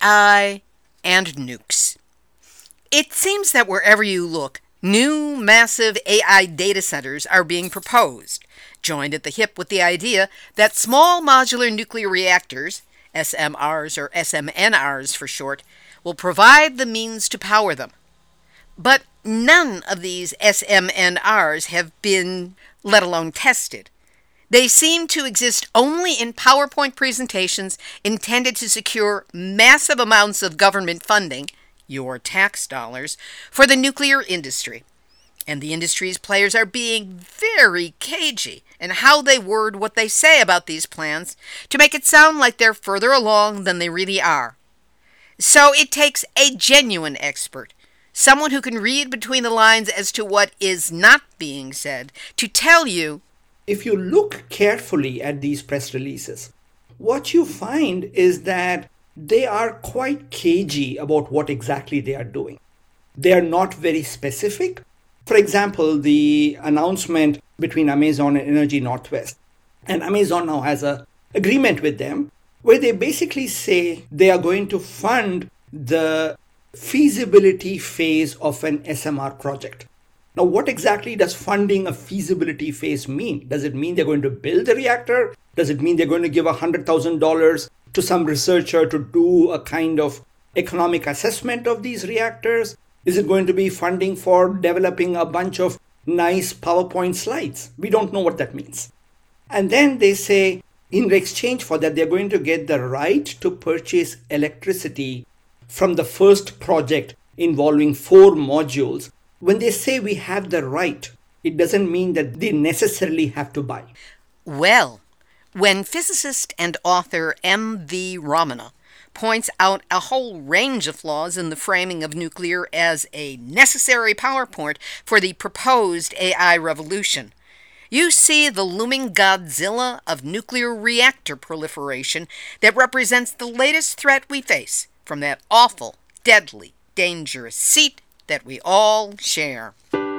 AI and nukes. It seems that wherever you look, new massive AI data centers are being proposed, joined at the hip with the idea that small modular nuclear reactors, SMRs or SMNRs for short, will provide the means to power them. But none of these SMNRs have been, let alone tested. They seem to exist only in PowerPoint presentations intended to secure massive amounts of government funding, your tax dollars, for the nuclear industry. And the industry's players are being very cagey in how they word what they say about these plans to make it sound like they're further along than they really are. So it takes a genuine expert, someone who can read between the lines as to what is not being said, to tell you, if you look carefully at these press releases, what you find is that they are quite cagey about what exactly they are doing. They are not very specific. For example, the announcement between Amazon and Energy Northwest, and Amazon now has an agreement with them where they basically say they are going to fund the feasibility phase of an SMR project. Now, what exactly does funding a feasibility phase mean? Does it mean they're going to build the reactor? Does it mean they're going to give $100,000 to some researcher to do a kind of economic assessment of these reactors? Is it going to be funding for developing a bunch of nice PowerPoint slides? We don't know what that means. And then they say, in exchange for that, they're going to get the right to purchase electricity from the first project involving 4 modules. When they say we have the right, it doesn't mean that they necessarily have to buy. Well, when physicist and author M.V. Ramana points out a whole range of flaws in the framing of nuclear as a necessary PowerPoint for the proposed AI revolution, you see the looming Godzilla of nuclear reactor proliferation that represents the latest threat we face from that awful, deadly, dangerous seat that we all share.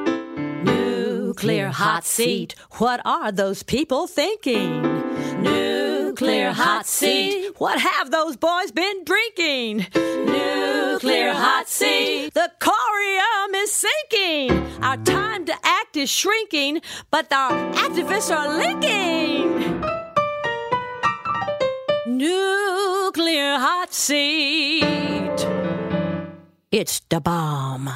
Nuclear hot seat, what are those people thinking? Nuclear hot seat, what have those boys been drinking? Nuclear hot seat, the corium is sinking. Our time to act is shrinking, but our activists are linking. Nuclear hot seat, it's the bomb.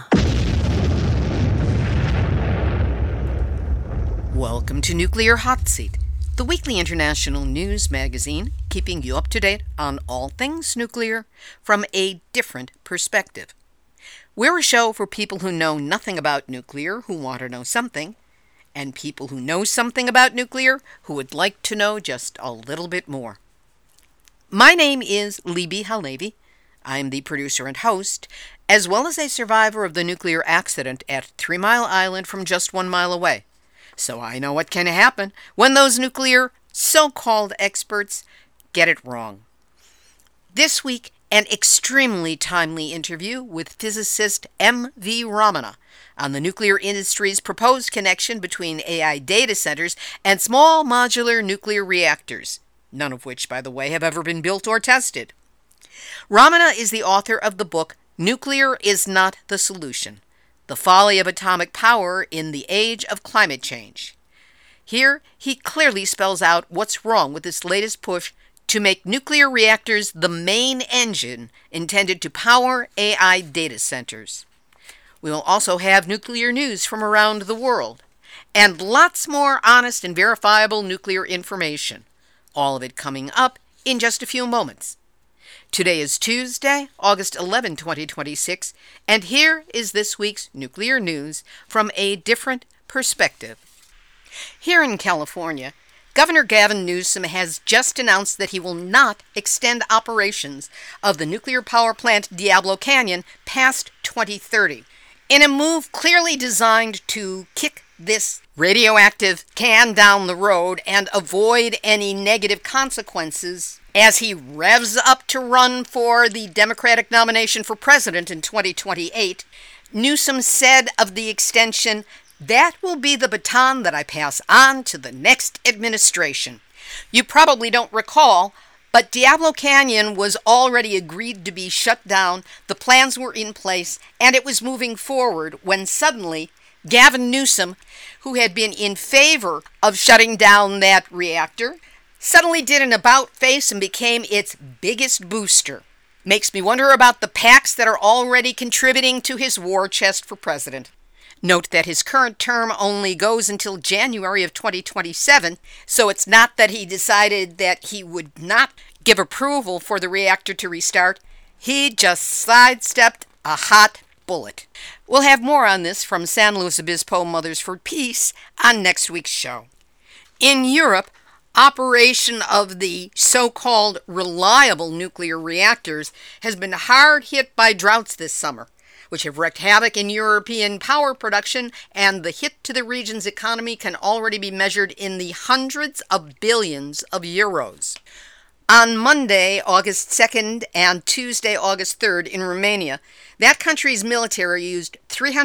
Welcome to Nuclear Hot Seat, the weekly international news magazine keeping you up to date on all things nuclear from a different perspective. We're a show for people who know nothing about nuclear who want to know something, and people who know something about nuclear who would like to know just a little bit more. My name is Libby Halevi. I'm the producer and host, as well as a survivor of the nuclear accident at 3 Mile Island from just 1 mile away. So I know what can happen when those nuclear so-called experts get it wrong. This week, an extremely timely interview with physicist M.V. Ramana on the nuclear industry's proposed connection between AI data centers and small modular nuclear reactors, none of which, by the way, have ever been built or tested. Ramana is the author of the book Nuclear is Not the Solution: The Folly of Atomic Power in the Age of Climate Change. Here, he clearly spells out what's wrong with this latest push to make nuclear reactors the main engine intended to power AI data centers. We will also have nuclear news from around the world, and lots more honest and verifiable nuclear information. All of it coming up in just a few moments. Today is Tuesday, August 11, 2026, and here is this week's nuclear news from a different perspective. Here in California, Governor Gavin Newsom has just announced that he will not extend operations of the nuclear power plant Diablo Canyon past 2030, in a move clearly designed to kick this radioactive can down the road and avoid any negative consequences as he revs up to run for the Democratic nomination for president in 2028. Newsom said of the extension, "That will be the baton that I pass on to the next administration." You probably don't recall, But Diablo Canyon was already agreed to be shut down, the plans were in place, and it was moving forward when suddenly Gavin Newsom, who had been in favor of shutting down that reactor, suddenly did an about-face and became its biggest booster. Makes me wonder about the PACs that are already contributing to his war chest for president. Note that his current term only goes until January of 2027, so it's not that he decided that he would not give approval for the reactor to restart. He just sidestepped a hot bullet. We'll have more on this from San Luis Obispo Mothers for Peace on next week's show. In Europe, operation of the so-called reliable nuclear reactors has been hard hit by droughts this summer, which have wreaked havoc in European power production, and the hit to the region's economy can already be measured in the hundreds of billions of euros. On Monday, August 2nd and Tuesday, August 3rd in Romania, that country's military used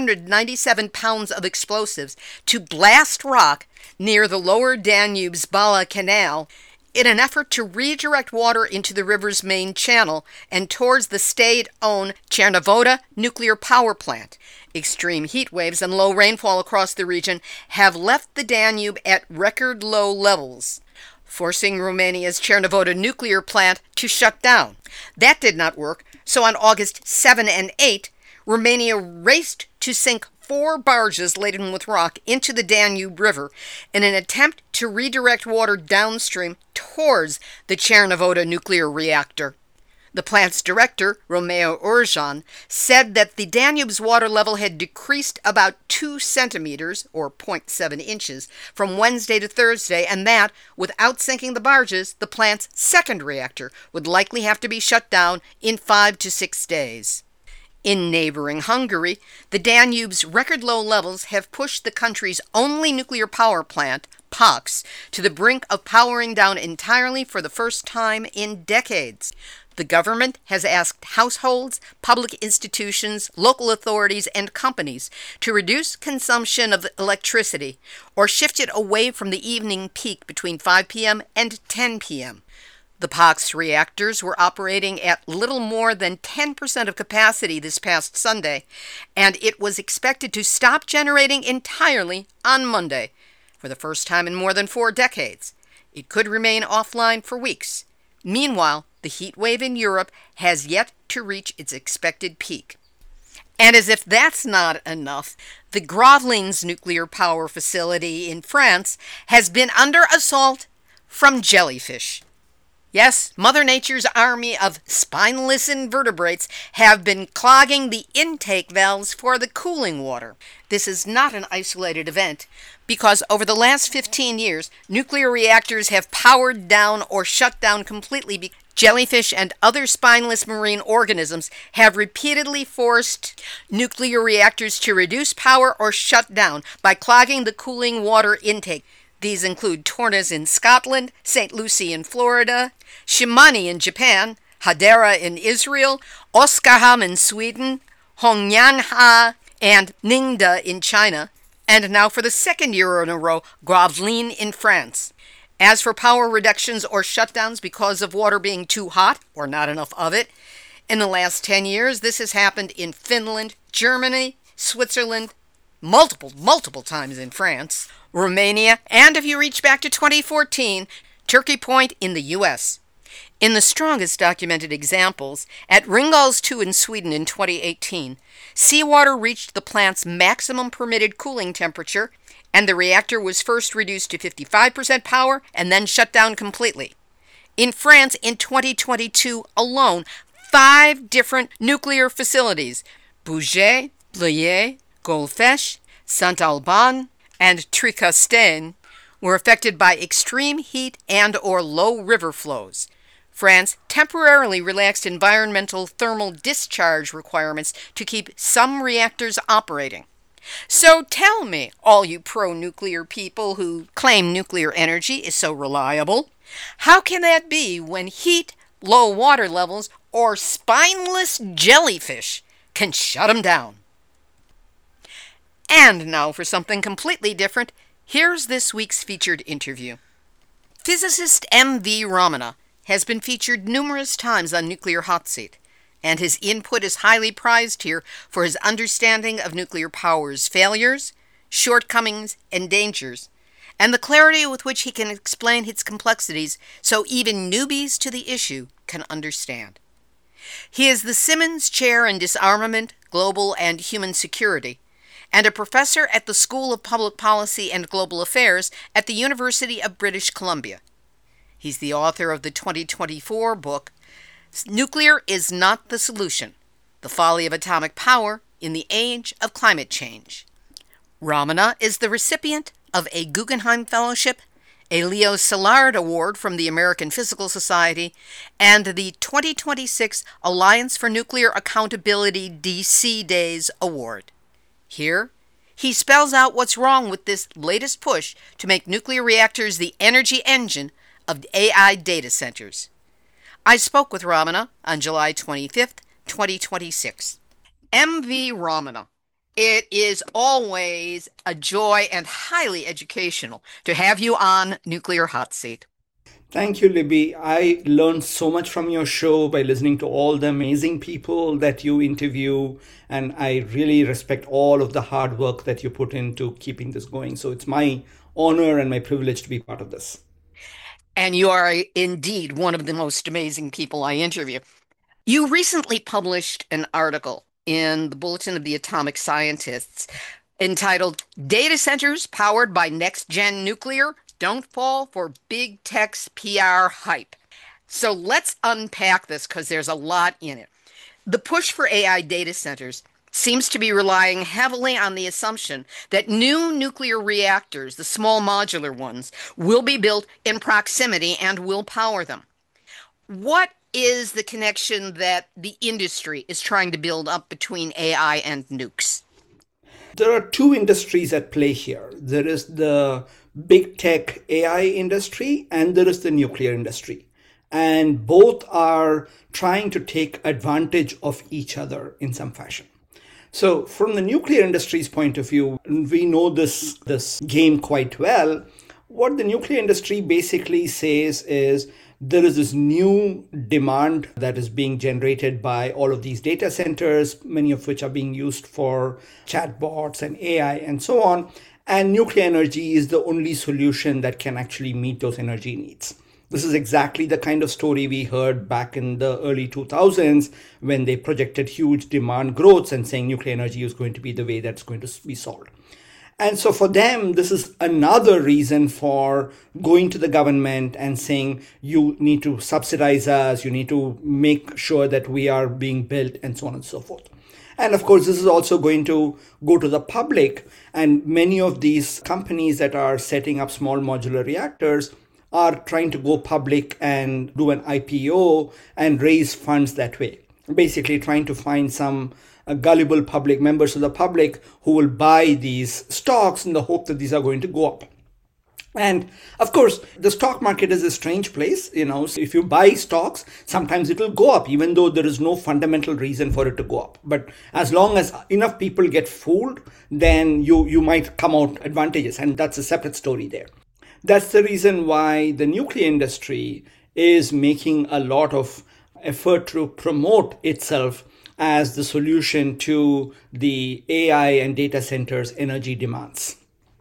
397 pounds of explosives to blast rock near the lower Danube's Bala Canal in an effort to redirect water into the river's main channel and towards the state-owned Cernavodă nuclear power plant. Extreme heat waves and low rainfall across the region have left the Danube at record low levels, forcing Romania's Cernavodă nuclear plant to shut down. That did not work, so on August 7 and 8, Romania raced to sink 4 barges laden with rock into the Danube River in an attempt to redirect water downstream towards the Cernavodă nuclear reactor. The plant's director, Romeo Urjan, said that the Danube's water level had decreased about 2 centimeters, or 0.7 inches, from Wednesday to Thursday, and that, without sinking the barges, the plant's second reactor would likely have to be shut down in 5 to 6 days. In neighboring Hungary, the Danube's record low levels have pushed the country's only nuclear power plant, PAX, to the brink of powering down entirely for the first time in decades. The government has asked households, public institutions, local authorities, and companies to reduce consumption of electricity or shift it away from the evening peak between 5 p.m. and 10 p.m. The PAX reactors were operating at little more than 10% of capacity this past Sunday, and it was expected to stop generating entirely on Monday, for the first time in more than 4 decades. It could remain offline for weeks. Meanwhile, the heat wave in Europe has yet to reach its expected peak. And as if that's not enough, the Gravelines nuclear power facility in France has been under assault from jellyfish. Yes, Mother Nature's army of spineless invertebrates have been clogging the intake valves for the cooling water. This is not an isolated event, because over the last 15 years, nuclear reactors have powered down or shut down completely. Jellyfish and other spineless marine organisms have repeatedly forced nuclear reactors to reduce power or shut down by clogging the cooling water intake. These include Tornez in Scotland, St. Lucie in Florida, Shimane in Japan, Hadera in Israel, Oskarshamn in Sweden, Hongyan-ha and Ningda in China, and now for the second year in a row, Gravelines in France. As for power reductions or shutdowns because of water being too hot or not enough of it, in the last 10 years, this has happened in Finland, Germany, Switzerland, multiple times in France, Romania, and if you reach back to 2014, Turkey Point in the U.S. In the strongest documented examples, at Ringhals 2 in Sweden in 2018, seawater reached the plant's maximum permitted cooling temperature, and the reactor was first reduced to 55% power and then shut down completely. In France, in 2022 alone, 5 different nuclear facilities, Bugey, Bléaz, Golfech, Saint-Alban, and Tricastin, were affected by extreme heat and or low river flows. France temporarily relaxed environmental thermal discharge requirements to keep some reactors operating. So tell me, all you pro-nuclear people who claim nuclear energy is so reliable, how can that be when heat, low water levels, or spineless jellyfish can shut them down? And now for something completely different, here's this week's featured interview. Physicist M.V. Ramana has been featured numerous times on Nuclear Hot Seat, and his input is highly prized here for his understanding of nuclear power's failures, shortcomings, and dangers, and the clarity with which he can explain its complexities so even newbies to the issue can understand. He is the Simmons Chair in Disarmament, Global and Human Security, and a professor at the School of Public Policy and Global Affairs at the University of British Columbia. He's the author of the 2024 book, Nuclear is Not the Solution: The Folly of Atomic Power in the Age of Climate Change. Ramana is the recipient of a Guggenheim Fellowship, a Leo Szilard Award from the American Physical Society, and the 2026 Alliance for Nuclear Accountability DC Days Award. Here, he spells out what's wrong with this latest push to make nuclear reactors the energy engine of AI data centers. I spoke with Ramana on July 25th, 2026. MV Ramana, it is always a joy and highly educational to have you on Nuclear Hot Seat. Thank you, Libby. I learned so much from your show by listening to all the amazing people that you interview, and I really respect all of the hard work that you put into keeping this going. So it's my honor and my privilege to be part of this. And you are indeed one of the most amazing people I interview. You recently published an article in the Bulletin of the Atomic Scientists entitled Data Centers Powered by Next Gen Nuclear Don't Fall for Big Tech's PR Hype. So let's unpack this because there's a lot in it. The push for AI data centers seems to be relying heavily on the assumption that new nuclear reactors, the small modular ones, will be built in proximity and will power them. What is the connection that the industry is trying to build up between AI and nukes? There are two industries at play here. There is the big tech AI industry and there is the nuclear industry. And both are trying to take advantage of each other in some fashion. So from the nuclear industry's point of view, we know this game quite well. What the nuclear industry basically says is there is this new demand that is being generated by all of these data centers, many of which are being used for chatbots and AI and so on. And nuclear energy is the only solution that can actually meet those energy needs. This is exactly the kind of story we heard back in the early 2000s when they projected huge demand growths and saying nuclear energy is going to be the way that's going to be solved. And so for them, this is another reason for going to the government and saying, you need to subsidize us, you need to make sure that we are being built, and so on and so forth. And of course, this is also going to go to the public. And many of these companies that are setting up small modular reactors are trying to go public and do an IPO and raise funds that way. Basically trying to find some gullible public members of the public who will buy these stocks in the hope that these are going to go up. And of course, the stock market is a strange place. So if you buy stocks, sometimes it will go up, even though there is no fundamental reason for it to go up. But as long as enough people get fooled, then you might come out advantageous. And that's a separate story there. That's the reason why the nuclear industry is making a lot of effort to promote itself as the solution to the AI and data centers' energy demands.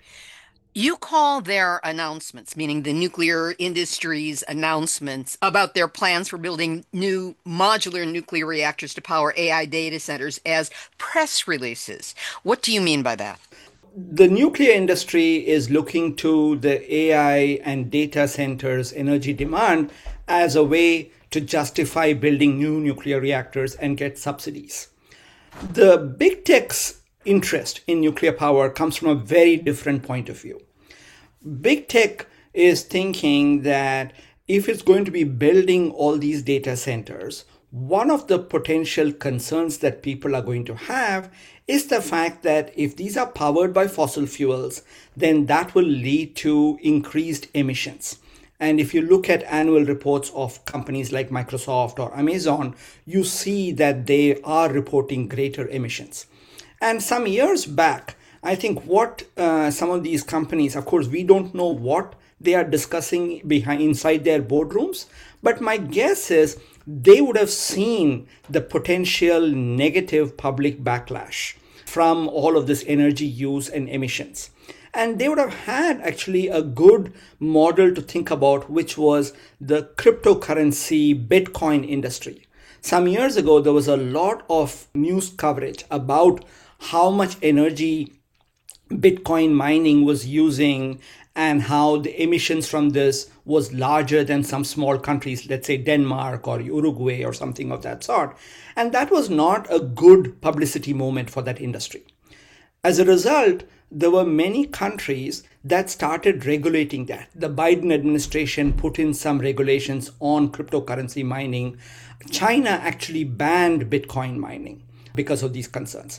You call their announcements, meaning the nuclear industry's announcements about their plans for building new modular nuclear reactors to power AI data centers, as press releases. What do you mean by that? The nuclear industry is looking to the AI and data centers' energy demand as a way to justify building new nuclear reactors and get subsidies. The big tech's interest in nuclear power comes from a very different point of view. Big tech is thinking that if it's going to be building all these data centers, one of the potential concerns that people are going to have is the fact that if these are powered by fossil fuels, then that will lead to increased emissions. And if you look at annual reports of companies like Microsoft or Amazon, you see that they are reporting greater emissions. And some years back, I think what some of these companies, of course, we don't know what they are discussing inside their boardrooms. But my guess is they would have seen the potential negative public backlash from all of this energy use and emissions. And they would have had actually a good model to think about, which was the cryptocurrency Bitcoin industry. Some years ago, there was a lot of news coverage about how much energy Bitcoin mining was using and how the emissions from this was larger than some small countries, let's say Denmark or Uruguay or something of that sort. And that was not a good publicity moment for that industry. As a result, there were many countries that started regulating that. The Biden administration put in some regulations on cryptocurrency mining. China actually banned Bitcoin mining because of these concerns.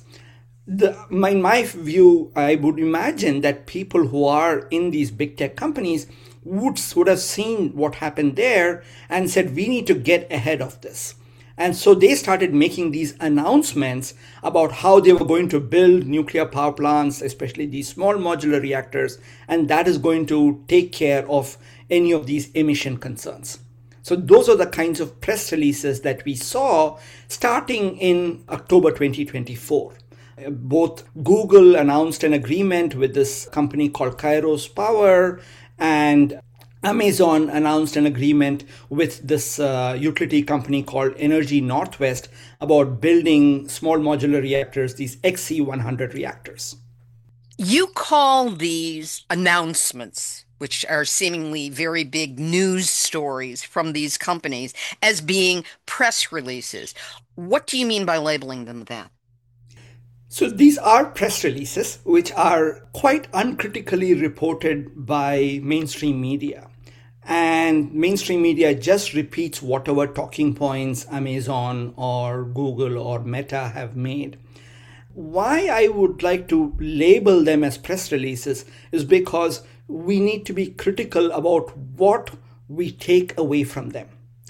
In my view, I would imagine that people who are in these big tech companies would have seen what happened there and said, we need to get ahead of this. And so they started making these announcements about how they were going to build nuclear power plants, especially these small modular reactors, and that is going to take care of any of these emission concerns. So those are the kinds of press releases that we saw starting in October 2024. Both Google announced an agreement with this company called Kairos Power, and Amazon announced an agreement with this utility company called Energy Northwest about building small modular reactors, these XC100 reactors. You call these announcements, which are seemingly very big news stories from these companies, as being press releases. What do you mean by labeling them that? So these are press releases which are quite uncritically reported by mainstream media. And mainstream media just repeats whatever talking points Amazon or Google or Meta have made. Why I would like to label them as press releases is because we need to be critical about what we take away from them.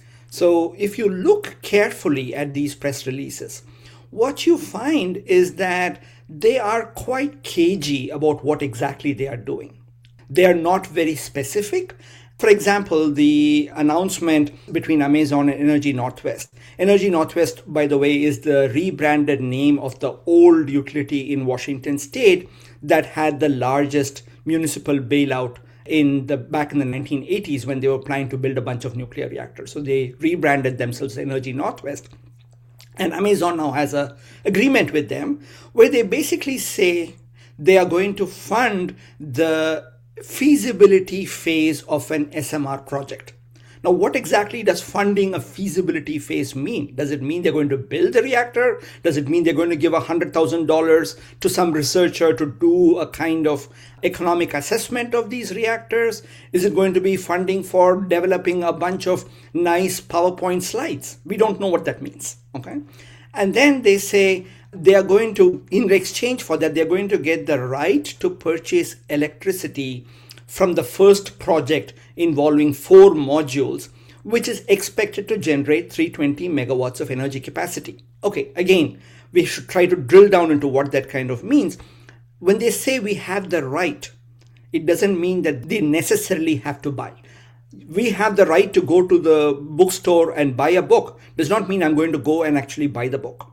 So if you look carefully at these press releases, what you find is that they are quite cagey about what exactly they are doing. They are not very specific. For example, the announcement between Amazon and Energy Northwest. Energy Northwest, by the way, is the rebranded name of the old utility in Washington state that had the largest municipal bailout back in the 1980s when they were planning to build a bunch of nuclear reactors. So they rebranded themselves Energy Northwest. And Amazon now has an agreement with them where they basically say they are going to fund the feasibility phase of an SMR project. Now, what exactly does funding a feasibility phase mean? Does it mean they're going to build the reactor? Does it mean they're going to give $100,000 to some researcher to do a kind of economic assessment of these reactors? Is it going to be funding for developing a bunch of nice PowerPoint slides? We don't know what that means. Okay. And then they say they are going to, in exchange for that, they're going to get the right to purchase electricity from the first project involving 4 modules, which is expected to generate 320 megawatts of energy capacity. Okay, again, we should try to drill down into what that kind of means. When they say we have the right, it doesn't mean that they necessarily have to buy. We have the right to go to the bookstore and buy a book. Does not mean I'm going to go and actually buy the book.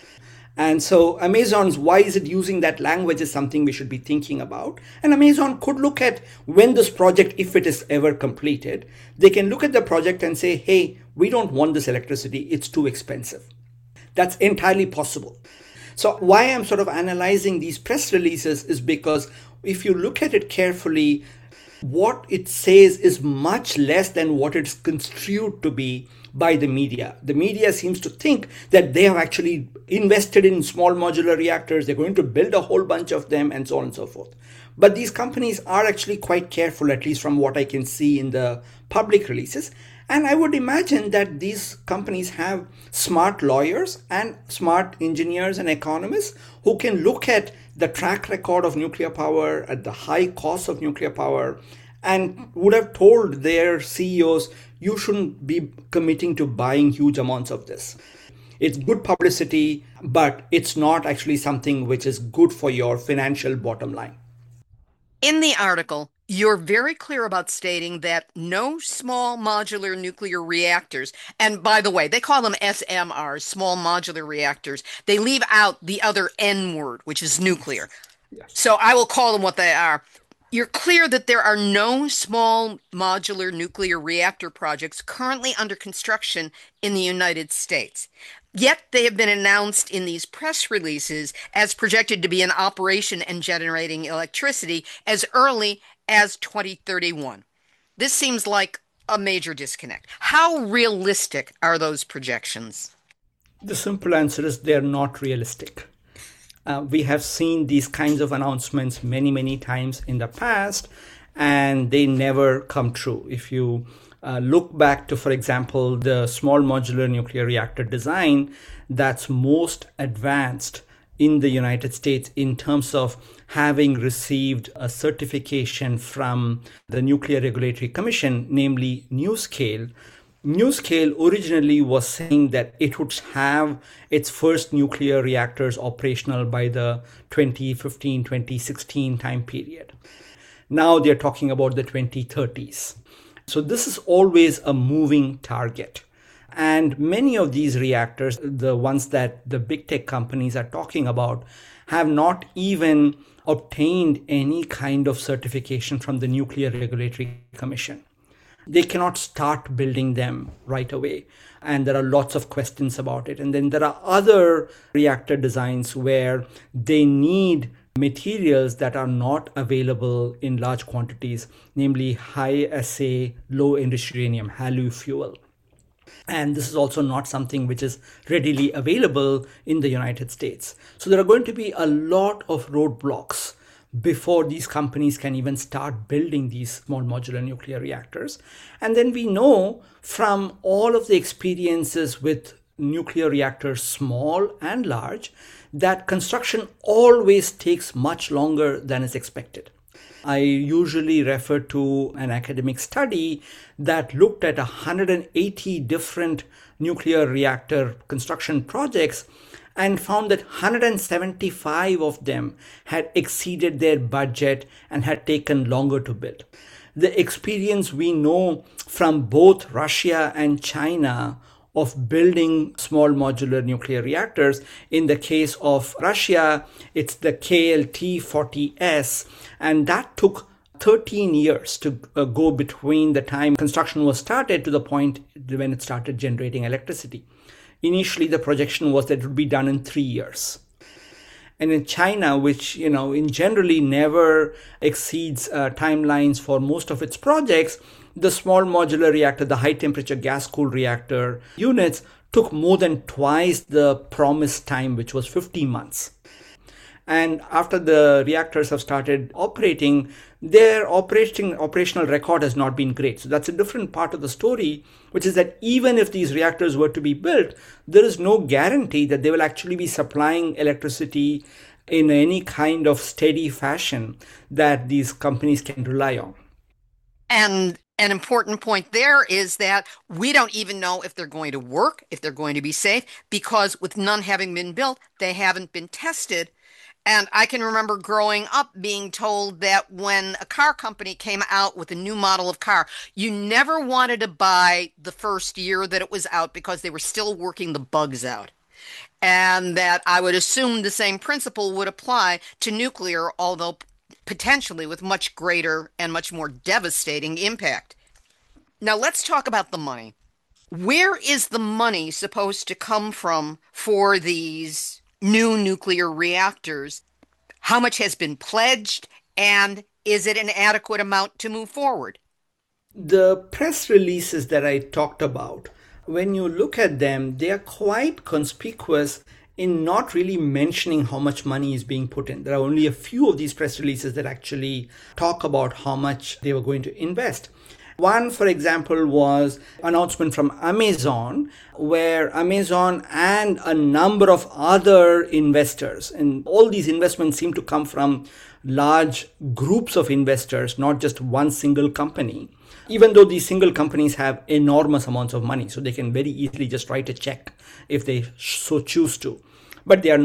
And so Amazon's why is it using that language is something we should be thinking about. And Amazon could look at when this project, if it is ever completed, they can look at the project and say, hey, we don't want this electricity. It's too expensive. That's entirely possible. So why I'm sort of analyzing these press releases is because if you look at it carefully, what it says is much less than what it's construed to be by the media. The media seems to think that they have actually invested in small modular reactors, they're going to build a whole bunch of them, and so on and so forth. But these companies are actually quite careful, at least from what I can see in the public releases. And I would imagine that these companies have smart lawyers and smart engineers and economists who can look at the track record of nuclear power, at the high cost of nuclear power, and would have told their CEOs, you shouldn't be committing to buying huge amounts of this. It's good publicity, but it's not actually something which is good for your financial bottom line. In the article, You're very clear about stating that no small modular nuclear reactors, and by the way, they call them SMRs, small modular reactors. They leave out the other N word, which is nuclear. Yes. So I will call them what they are. You're clear that there are no small modular nuclear reactor projects currently under construction in the United States. Yet they have been announced in these press releases as projected to be in operation and generating electricity as early as 2031. This seems like a major disconnect. How realistic are those projections? The simple answer is they're not realistic. We have seen these kinds of announcements many, many times in the past, and they never come true. If you look back to, for example, the small modular nuclear reactor design that's most advanced in the United States in terms of having received a certification from the Nuclear Regulatory Commission, namely NuScale. NuScale originally was saying that it would have its first nuclear reactors operational by the 2015-2016 time period. Now they're talking about the 2030s. So this is always a moving target. And many of these reactors, the ones that the big tech companies are talking about, have not even obtained any kind of certification from the Nuclear Regulatory Commission. They cannot start building them right away. And there are lots of questions about it. And then there are other reactor designs where they need materials that are not available in large quantities, namely high assay, low enriched uranium, HALEU fuel. And this is also not something which is readily available in the United States. So there are going to be a lot of roadblocks before these companies can even start building these small modular nuclear reactors. And then we know from all of the experiences with nuclear reactors, small and large, that construction always takes much longer than is expected. I usually refer to an academic study that looked at 180 different nuclear reactor construction projects and found that 175 of them had exceeded their budget and had taken longer to build. The experience we know from both Russia and China of building small modular nuclear reactors. In the case of Russia, it's the KLT-40S, and that took 13 years to go between the time construction was started to the point when it started generating electricity. Initially, the projection was that it would be done in 3 years. And in China, which, in generally never exceeds timelines for most of its projects, the small modular reactor, the high temperature gas cooled reactor units took more than twice the promised time, which was 50 months. And after the reactors have started operating, their operational record has not been great. So that's a different part of the story, which is that even if these reactors were to be built, there is no guarantee that they will actually be supplying electricity in any kind of steady fashion that these companies can rely on. And an important point there is that we don't even know if they're going to work, if they're going to be safe, because with none having been built, they haven't been tested. And I can remember growing up being told that when a car company came out with a new model of car, you never wanted to buy the first year that it was out because they were still working the bugs out. And that I would assume the same principle would apply to nuclear, although potentially with much greater and much more devastating impact. Now let's talk about the money. Where is the money supposed to come from for these new nuclear reactors? How much has been pledged, and is it an adequate amount to move forward? The press releases that I talked about, when you look at them, they are quite conspicuous in not really mentioning how much money is being put in. There are only a few of these press releases that actually talk about how much they were going to invest. One, for example, was an announcement from Amazon, where Amazon and a number of other investors, and all these investments seem to come from large groups of investors, not just one single company, even though these single companies have enormous amounts of money, so they can very easily just write a check if they so choose to. But they are not.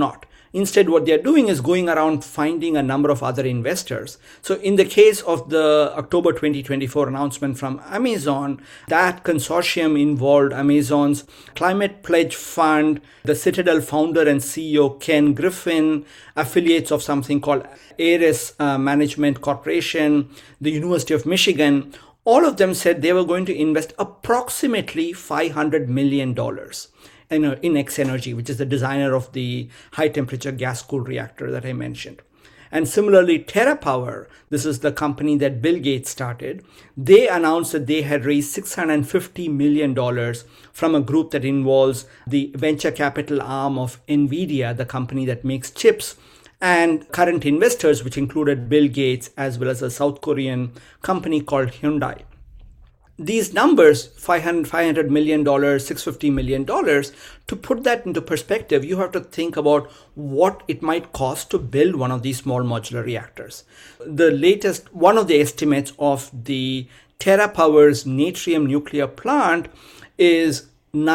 Instead, what they're doing is going around finding a number of other investors. So in the case of the October 2024 announcement from Amazon, that consortium involved Amazon's Climate Pledge Fund, the Citadel founder and CEO Ken Griffin, affiliates of something called Ares Management Corporation, the University of Michigan. All of them said they were going to invest approximately $500 million in X-Energy, which is the designer of the high-temperature gas-cooled reactor that I mentioned. And similarly, TerraPower, this is the company that Bill Gates started, they announced that they had raised $650 million from a group that involves the venture capital arm of NVIDIA, the company that makes chips, and current investors, which included Bill Gates as well as a South Korean company called Hyundai. These numbers, $500 million, $650 million, to put that into perspective, you have to think about what it might cost to build one of these small modular reactors. The latest, one of the estimates of the TerraPower's Natrium nuclear plant is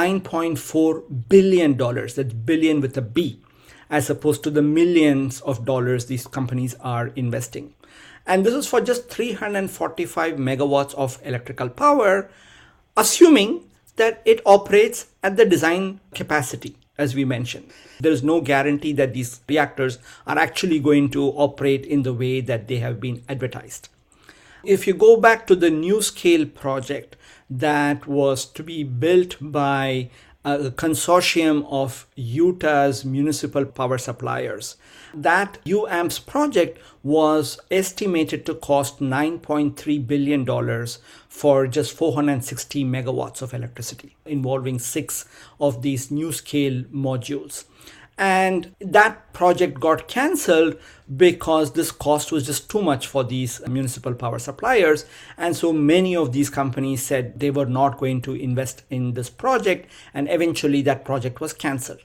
$9.4 billion. That's billion with a B, as opposed to the millions of dollars these companies are investing. And this is for just 345 megawatts of electrical power, assuming that it operates at the design capacity, as we mentioned. There is no guarantee that these reactors are actually going to operate in the way that they have been advertised. If you go back to the NuScale project that was to be built by a consortium of Utah's municipal power suppliers, that UAMPS project was estimated to cost $9.3 billion for just 460 megawatts of electricity, involving 6 of these NuScale modules. And that project got cancelled because this cost was just too much for these municipal power suppliers. And so many of these companies said they were not going to invest in this project. And eventually that project was cancelled.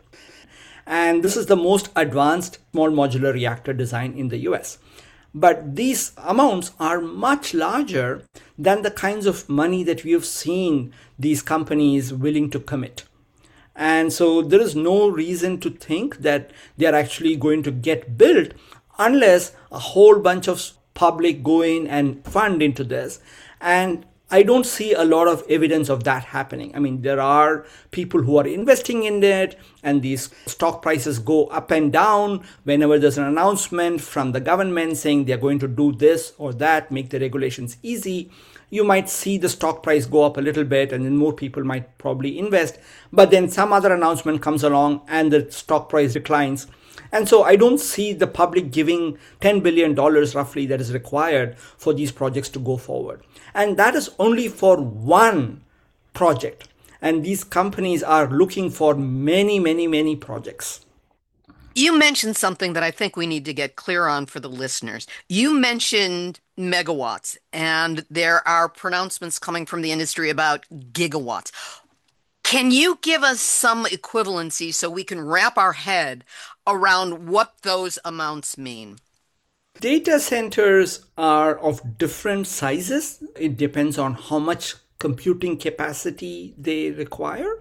And this is the most advanced small modular reactor design in the US. But these amounts are much larger than the kinds of money that we have seen these companies willing to commit. And so there is no reason to think that they are actually going to get built unless a whole bunch of public go in and fund into this. And I don't see a lot of evidence of that happening. I mean, there are people who are investing in it, and these stock prices go up and down whenever there's an announcement from the government saying they're going to do this or that, make the regulations easy. You might see the stock price go up a little bit, and then more people might probably invest. But then some other announcement comes along and the stock price declines. And so I don't see the public giving $10 billion roughly that is required for these projects to go forward. And that is only for one project. And these companies are looking for many, many, many projects. You mentioned something that I think we need to get clear on for the listeners. You mentioned megawatts, and there are pronouncements coming from the industry about gigawatts. Can you give us some equivalency so we can wrap our head around what those amounts mean? Data centers are of different sizes. It depends on how much computing capacity they require.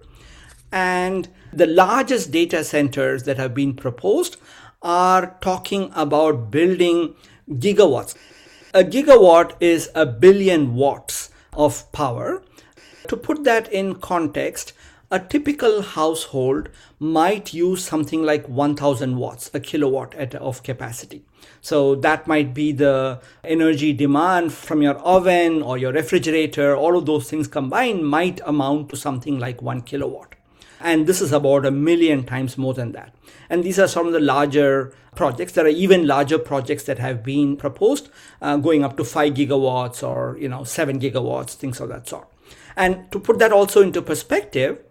And the largest data centers that have been proposed are talking about building gigawatts. A gigawatt is 1 billion watts of power. To put that in context, a typical household might use something like 1000 watts, a kilowatt of capacity. So that might be the energy demand from your oven or your refrigerator. All of those things combined might amount to something like 1 kilowatt. And this is about 1 million times more than that. And these are some of the larger projects. There are even larger projects that have been proposed, going up to 5 gigawatts or 7 gigawatts, things of that sort. And to put that also into perspective,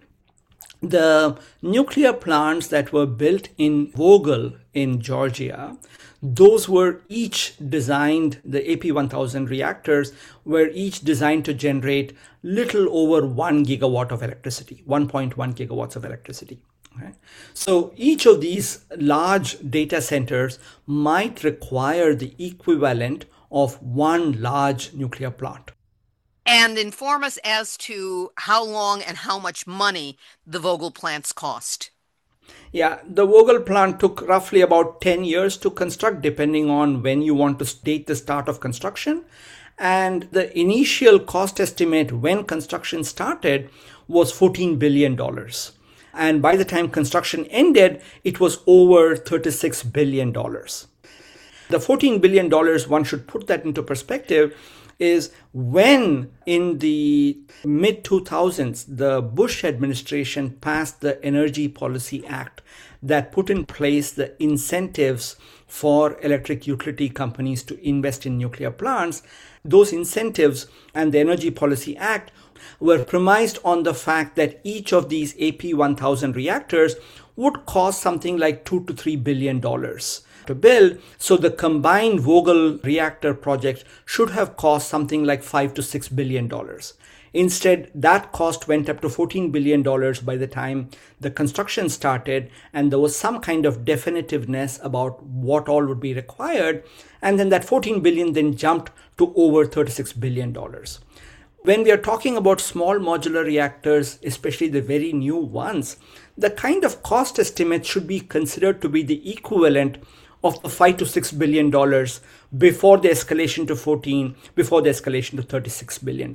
the nuclear plants that were built in Vogtle in Georgia, those were each designed, the AP1000 reactors were each designed to generate little over 1 gigawatt of electricity, 1.1 gigawatts of electricity. Okay? So each of these large data centers might require the equivalent of one large nuclear plant. And inform us as to how long and how much money the Vogtle plants cost. Yeah, the Vogel plant took roughly about 10 years to construct, depending on when you want to date the start of construction. And the initial cost estimate when construction started was $14 billion. And by the time construction ended, it was over $36 billion. The $14 billion, one should put that into perspective, is when in the mid 2000s, the Bush administration passed the Energy Policy Act that put in place the incentives for electric utility companies to invest in nuclear plants. Those incentives and the Energy Policy Act were premised on the fact that each of these AP1000 reactors would cost something like $2 to $3 billion to build. So the combined Vogel reactor project should have cost something like $5 to $6 billion. Instead, that cost went up to $14 billion by the time the construction started, and there was some kind of definitiveness about what all would be required. And then that $14 billion then jumped to over $36 billion. When we are talking about small modular reactors, especially the very new ones, the kind of cost estimates should be considered to be the equivalent of the $5 to $6 billion before the escalation to 14, before the escalation to $36 billion.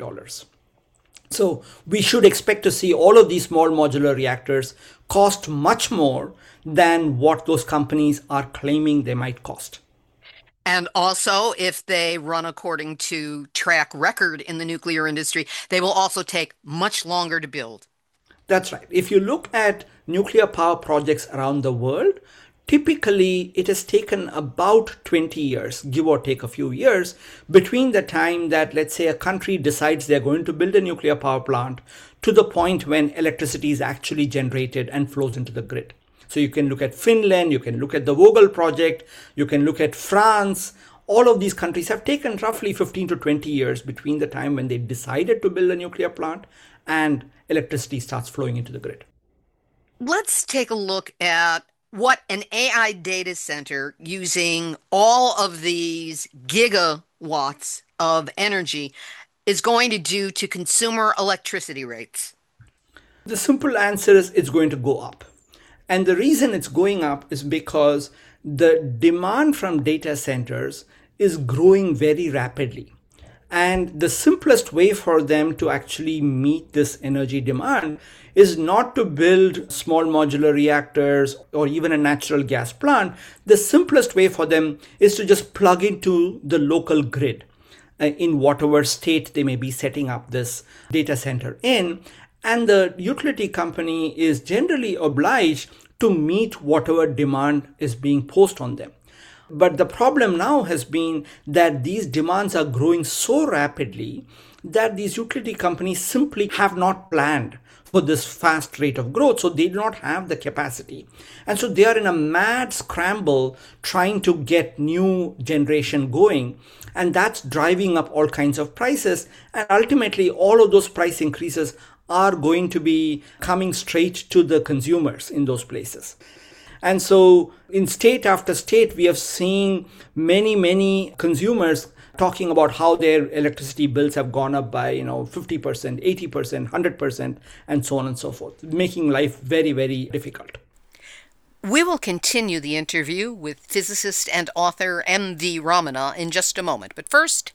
So we should expect to see all of these small modular reactors cost much more than what those companies are claiming they might cost. And also, if they run according to track record in the nuclear industry, they will also take much longer to build. That's right. If you look at nuclear power projects around the world, typically it has taken about 20 years, give or take a few years, between the time that, let's say, a country decides they're going to build a nuclear power plant to the point when electricity is actually generated and flows into the grid. So you can look at Finland, you can look at the Vogel project, you can look at France. All of these countries have taken roughly 15 to 20 years between the time when they decided to build a nuclear plant and electricity starts flowing into the grid. Let's take a look at what an AI data center using all of these gigawatts of energy is going to do to consumer electricity rates. The simple answer is it's going to go up. And the reason it's going up is because the demand from data centers is growing very rapidly. And the simplest way for them to actually meet this energy demand is not to build small modular reactors or even a natural gas plant. The simplest way for them is to just plug into the local grid in whatever state they may be setting up this data center in. And the utility company is generally obliged to meet whatever demand is being posed on them. But the problem now has been that these demands are growing so rapidly that these utility companies simply have not planned for this fast rate of growth. So they do not have the capacity. And so they are in a mad scramble trying to get new generation going. And that's driving up all kinds of prices. And ultimately, all of those price increases are going to be coming straight to the consumers in those places. And so in state after state, we have seen many consumers talking about how their electricity bills have gone up by 50%, 80%, 100%, and so on and so forth, making life very, very difficult. We will continue the interview with physicist and author M.V. Ramana in just a moment. But first,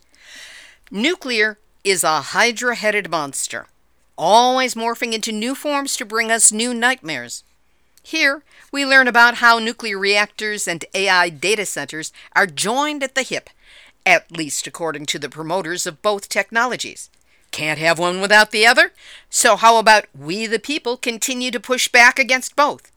nuclear is a hydra-headed monster, always morphing into new forms to bring us new nightmares. Here, we learn about how nuclear reactors and AI data centers are joined at the hip, at least according to the promoters of both technologies. Can't have one without the other, so how about we the people continue to push back against both?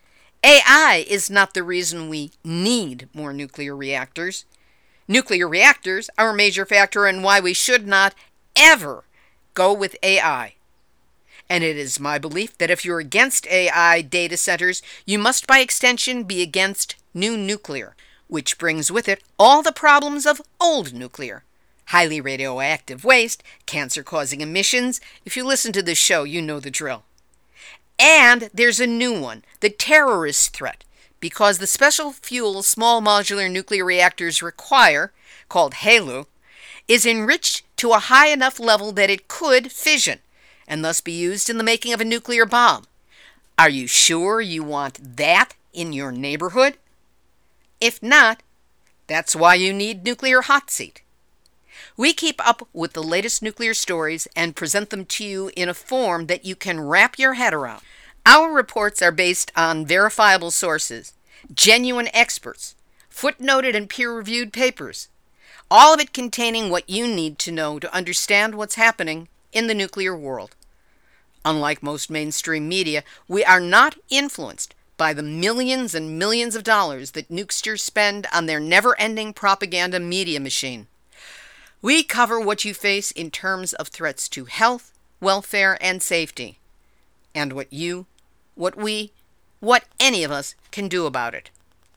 AI is not the reason we need more nuclear reactors. Nuclear reactors are a major factor in why we should not ever go with AI. And it is my belief that if you're against AI data centers, you must by extension be against new nuclear, which brings with it all the problems of old nuclear. Highly radioactive waste, cancer-causing emissions. If you listen to this show, you know the drill. And there's a new one, the terrorist threat, because the special fuel small modular nuclear reactors require, called HALEU, is enriched to a high enough level that it could fission and thus be used in the making of a nuclear bomb. Are you sure you want that in your neighborhood? If not, that's why you need Nuclear Hot Seat. We keep up with the latest nuclear stories and present them to you in a form that you can wrap your head around. Our reports are based on verifiable sources, genuine experts, footnoted and peer-reviewed papers, all of it containing what you need to know to understand what's happening in the nuclear world. Unlike most mainstream media, we are not influenced by the millions and millions of dollars that nukesters spend on their never-ending propaganda media machine. We cover what you face in terms of threats to health, welfare, and safety, and what any of us can do about it.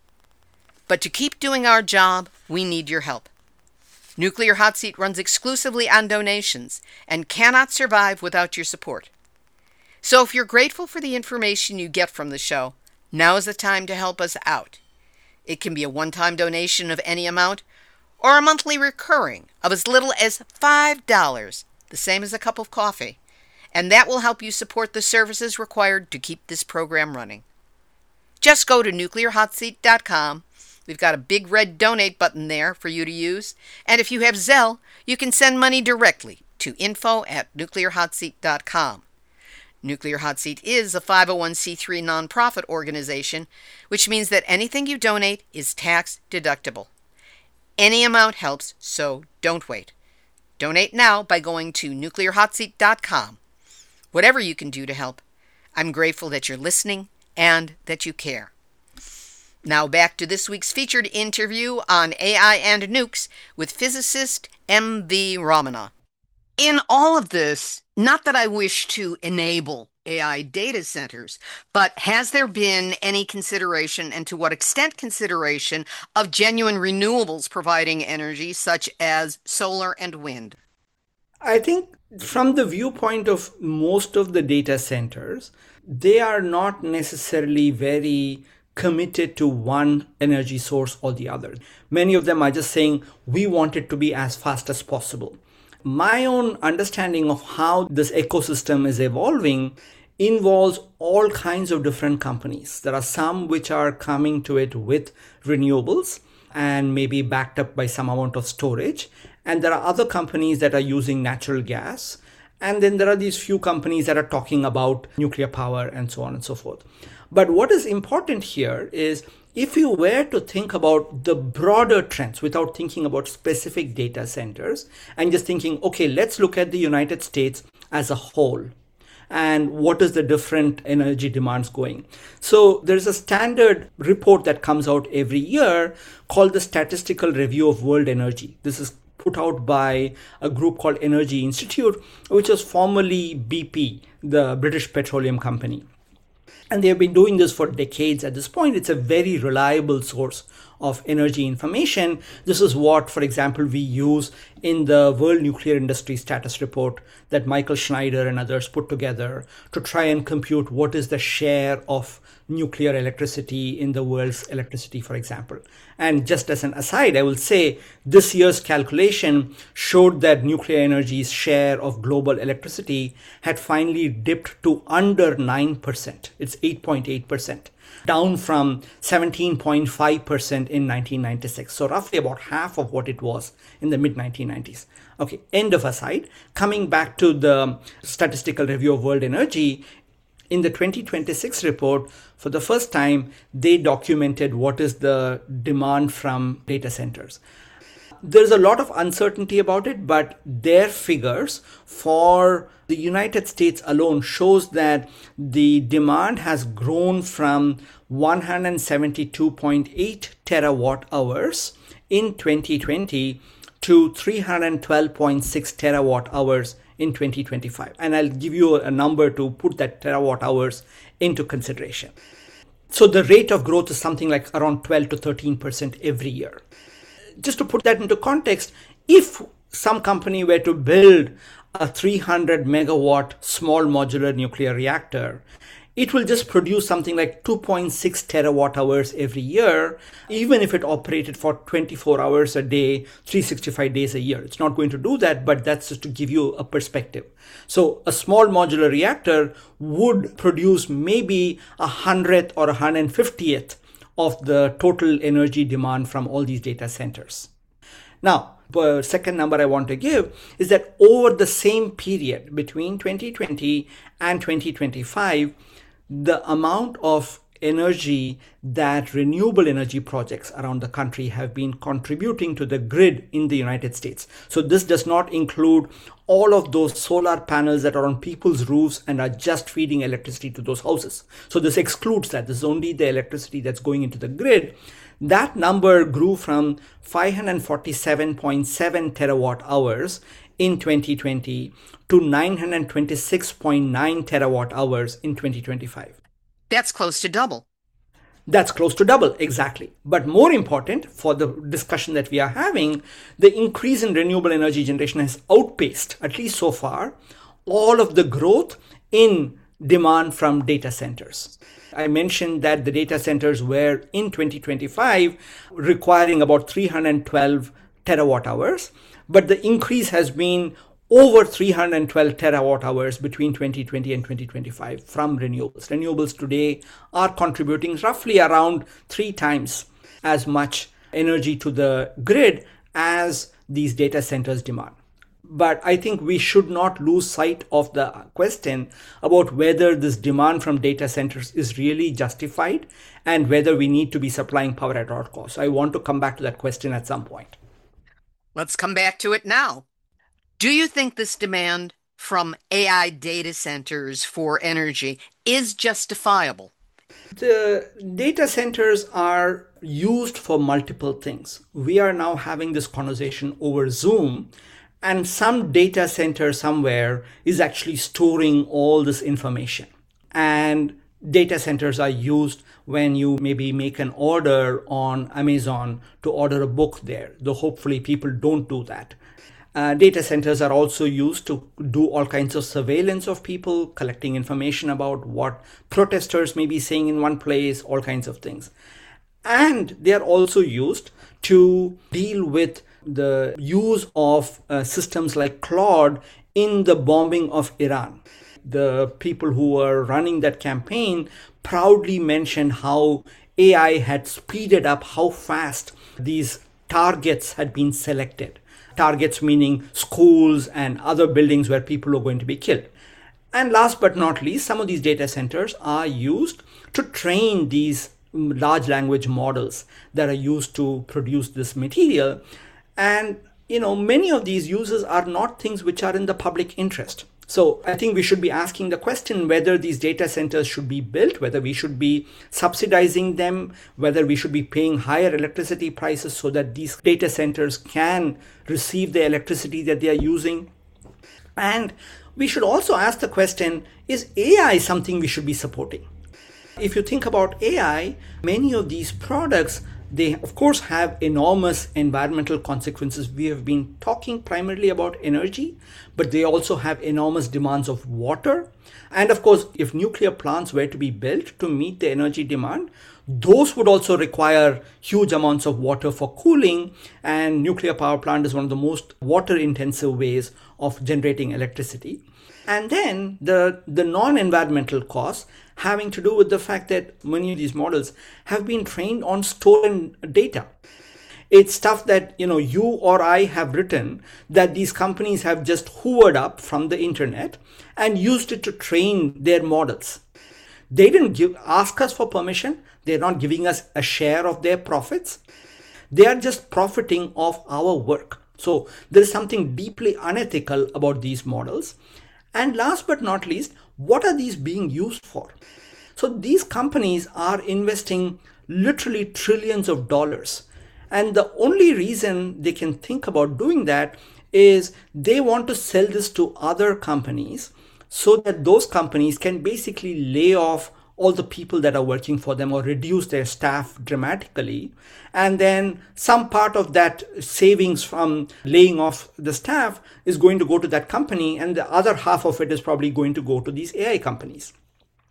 But to keep doing our job, we need your help. Nuclear Hot Seat runs exclusively on donations and cannot survive without your support. So if you're grateful for the information you get from the show, now is the time to help us out. It can be a one-time donation of any amount, or a monthly recurring of as little as $5, the same as a cup of coffee, and that will help you support the services required to keep this program running. Just go to nuclearhotseat.com. We've got a big red donate button there for you to use, and if you have Zelle, you can send money directly to info@nuclearhotseat.com. Nuclear Hot Seat is a 501c3 nonprofit organization, which means that anything you donate is tax deductible. Any amount helps, so don't wait. Donate now by going to nuclearhotseat.com. Whatever you can do to help, I'm grateful that you're listening and that you care. Now back to this week's featured interview on AI and nukes with physicist M.V. Ramana. In all of this, not that I wish to enable AI data centers, but has there been any consideration, and to what extent consideration, of genuine renewables providing energy such as solar and wind? I think from the viewpoint of most of the data centers, they are not necessarily very committed to one energy source or the other. Many of them are just saying, we want it to be as fast as possible. My own understanding of how this ecosystem is evolving involves all kinds of different companies. There are some which are coming to it with renewables and maybe backed up by some amount of storage. And there are other companies that are using natural gas. And then there are these few companies that are talking about nuclear power and so on and so forth. But what is important here is, if you were to think about the broader trends without thinking about specific data centers and just thinking, okay, let's look at the United States as a whole and what is the different energy demands going. So there's a standard report that comes out every year called the Statistical Review of World Energy. This is put out by a group called Energy Institute, which was formerly BP, the British Petroleum Company. And they have been doing this for decades at this point. It's a very reliable source of energy information. This is what, for example, we use in the World Nuclear Industry Status Report that Michael Schneider and others put together to try and compute what is the share of nuclear electricity in the world's electricity, for example. And just as an aside, I will say this year's calculation showed that nuclear energy's share of global electricity had finally dipped to under 9%. It's 8.8%, down from 17.5% in 1996. So roughly about half of what it was in the mid-1990s. Okay, end of aside. Coming back to the Statistical Review of World Energy, in the 2026 report, for the first time, they documented what is the demand from data centers. There's a lot of uncertainty about it, but their figures for the United States alone shows that the demand has grown from 172.8 terawatt hours in 2020 to 312.6 terawatt hours in 2025. And I'll give you a number to put that terawatt hours into consideration. So the rate of growth is something like around 12 to 13% every year. Just to put that into context, if some company were to build a 300 megawatt small modular nuclear reactor it will just produce something like 2.6 terawatt hours every year, even if it operated for 24 hours a day, 365 days a year. It's not going to do that, but that's just to give you a perspective. So a small modular reactor would produce maybe 100th or 150th of the total energy demand from all these data centers. Now, the second number I want to give is that over the same period between 2020 and 2025, the amount of energy that renewable energy projects around the country have been contributing to the grid in the United States. So this does not include all of those solar panels that are on people's roofs and are just feeding electricity to those houses. So this excludes that. This is only the electricity that's going into the grid. That number grew from 547.7 terawatt hours in 2020 to 926.9 terawatt hours in 2025. That's close to double. That's close to double, exactly. But more important for the discussion that we are having, the increase in renewable energy generation has outpaced, at least so far, all of the growth in demand from data centers. I mentioned that the data centers were in 2025 requiring about 312 terawatt hours, but the increase has been over 312 terawatt hours between 2020 and 2025 from renewables. Renewables today are contributing roughly around 3 times as much energy to the grid as these data centers demand. But I think we should not lose sight of the question about whether this demand from data centers is really justified and whether we need to be supplying power at all costs. I want to come back to that question at some point. Let's come back to it now. Do you think this demand from AI data centers for energy is justifiable? The data centers are used for multiple things. We are now having this conversation over Zoom, and some data center somewhere is actually storing all this information. And data centers are used when you maybe make an order on Amazon to order a book there, though hopefully people don't do that. Data centers are also used to do all kinds of surveillance of people, collecting information about what protesters may be saying in one place, all kinds of things. And they are also used to deal with the use of systems like Claude in the bombing of Iran. The people who were running that campaign proudly mentioned how AI had speeded up how fast these targets had been selected. Targets meaning schools and other buildings where people are going to be killed. And last but not least, some of these data centers are used to train these large language models that are used to produce this material. And, many of these uses are not things which are in the public interest. So I think we should be asking the question whether these data centers should be built, whether we should be subsidizing them, whether we should be paying higher electricity prices so that these data centers can receive the electricity that they are using. And we should also ask the question, is AI something we should be supporting? If you think about AI, many of these products, they of course have enormous environmental consequences. We have been talking primarily about energy, but they also have enormous demands of water. And of course, if nuclear plants were to be built to meet the energy demand, those would also require huge amounts of water for cooling. And nuclear power plant is one of the most water intensive ways of generating electricity. And then the non-environmental costs having to do with the fact that many of these models have been trained on stolen data. It's stuff that you or I have written that these companies have just hoovered up from the internet and used it to train their models. They didn't ask us for permission. They're not giving us a share of their profits. They are just profiting off our work. So there is something deeply unethical about these models. And last but not least, what are these being used for? So these companies are investing literally trillions of dollars. And the only reason they can think about doing that is they want to sell this to other companies so that those companies can basically lay off all the people that are working for them or reduce their staff dramatically. And then some part of that savings from laying off the staff is going to go to that company, and the other half of it is probably going to go to these AI companies.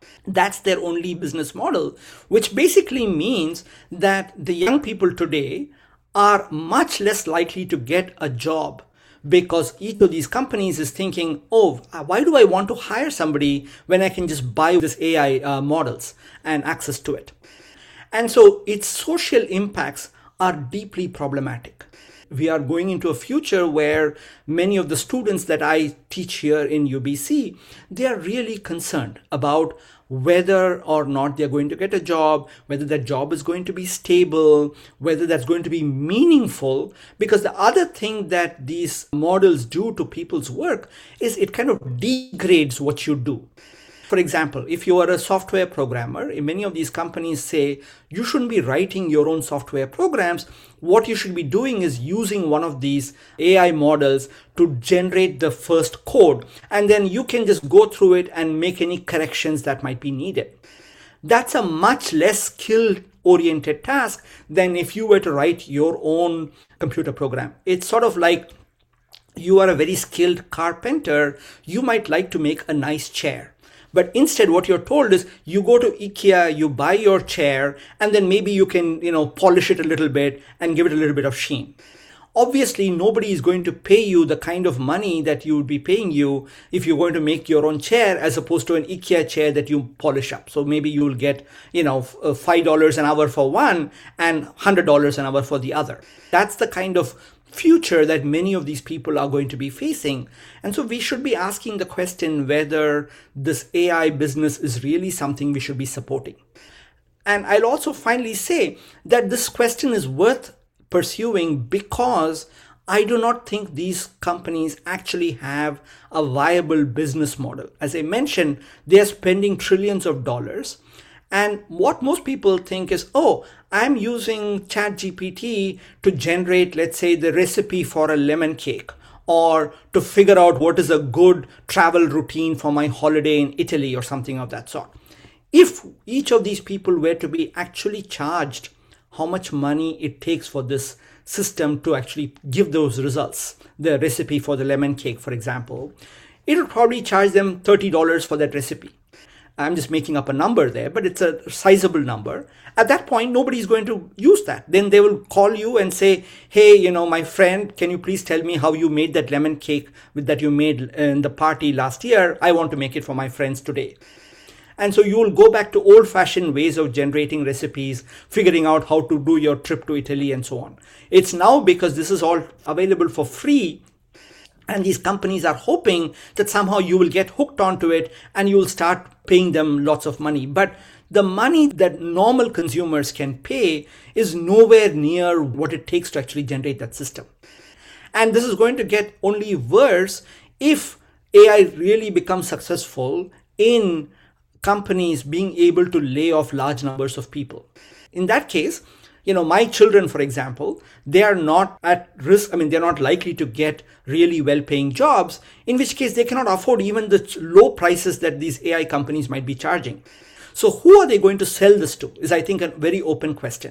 That's their only business model, which basically means that the young people today are much less likely to get a job because each of these companies is thinking, oh, why do I want to hire somebody when I can just buy this AI models and access to it? And so its social impacts are deeply problematic. We are going into a future where many of the students that I teach here in UBC, they are really concerned about whether or not they're going to get a job, whether that job is going to be stable, whether that's going to be meaningful. Because the other thing that these models do to people's work is it kind of degrades what you do. For example, if you are a software programmer, many of these companies say you shouldn't be writing your own software programs. What you should be doing is using one of these AI models to generate the first code, and then you can just go through it and make any corrections that might be needed. That's a much less skill-oriented task than if you were to write your own computer program. It's sort of like you are a very skilled carpenter. You might like to make a nice chair. But instead, what you're told is you go to IKEA, you buy your chair, and then maybe you can, polish it a little bit and give it a little bit of sheen. Obviously, nobody is going to pay you the kind of money that you would be paying you if you're going to make your own chair as opposed to an IKEA chair that you polish up. So maybe you'll get, $5 an hour for one and $100 an hour for the other. That's the kind of future that many of these people are going to be facing. And so we should be asking the question whether this AI business is really something we should be supporting. And I'll also finally say that this question is worth pursuing because I do not think these companies actually have a viable business model. As I mentioned, they are spending trillions of dollars. And what most people think is, oh, I'm using ChatGPT to generate, let's say, the recipe for a lemon cake, or to figure out what is a good travel routine for my holiday in Italy or something of that sort. If each of these people were to be actually charged how much money it takes for this system to actually give those results, the recipe for the lemon cake, for example, it would probably charge them $30 for that recipe. I'm just making up a number there, but it's a sizable number. At that point, nobody's going to use that. Then they will call you and say, hey, my friend, can you please tell me how you made that lemon cake that you made in the party last year? I want to make it for my friends today. And so you will go back to old-fashioned ways of generating recipes, figuring out how to do your trip to Italy and so on. It's now because this is all available for free. And these companies are hoping that somehow you will get hooked onto it and you will start paying them lots of money. But the money that normal consumers can pay is nowhere near what it takes to actually generate that system. And this is going to get only worse if AI really becomes successful in companies being able to lay off large numbers of people. In that case, my children, for example, they are not at risk. They're not likely to get really well-paying jobs, in which case they cannot afford even the low prices that these AI companies might be charging. So who are they going to sell this to is, I think, a very open question.